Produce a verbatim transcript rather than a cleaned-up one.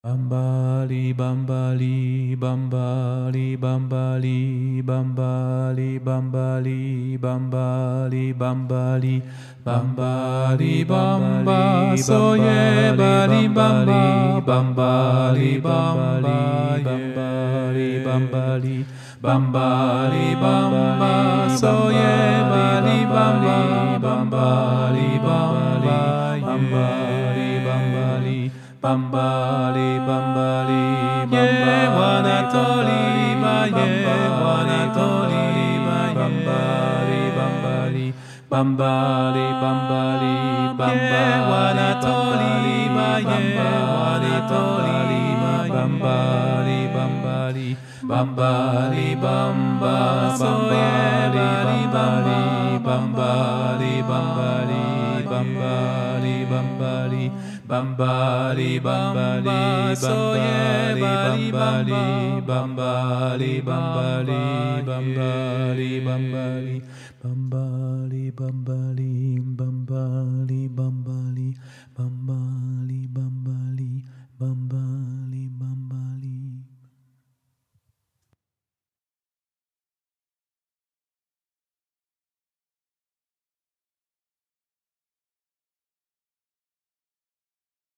Bambali, bambali, bambali, bambali, bambali, bambali, bambali, bambali, bambali, bamba, soye, bali, bamba, bambali, bamba, bambali, bambali, bambali, bamba, soye, bali, bamba, bambali, bamba, bambali, bambali. Bambali, bambali, bambali, wanatoli, baye, wanatoli, bambali, bambali, bambali, bambali, bambali, wanatoli, baye, wanatoli, bambali, bambali, bambali, bamba, soye, bali, bambali, bambali, bambali, bambali, bambali. Bambali, bambali, soye, bali, bambali, bambali, bambali, bambali, bambali, bambali, bambali.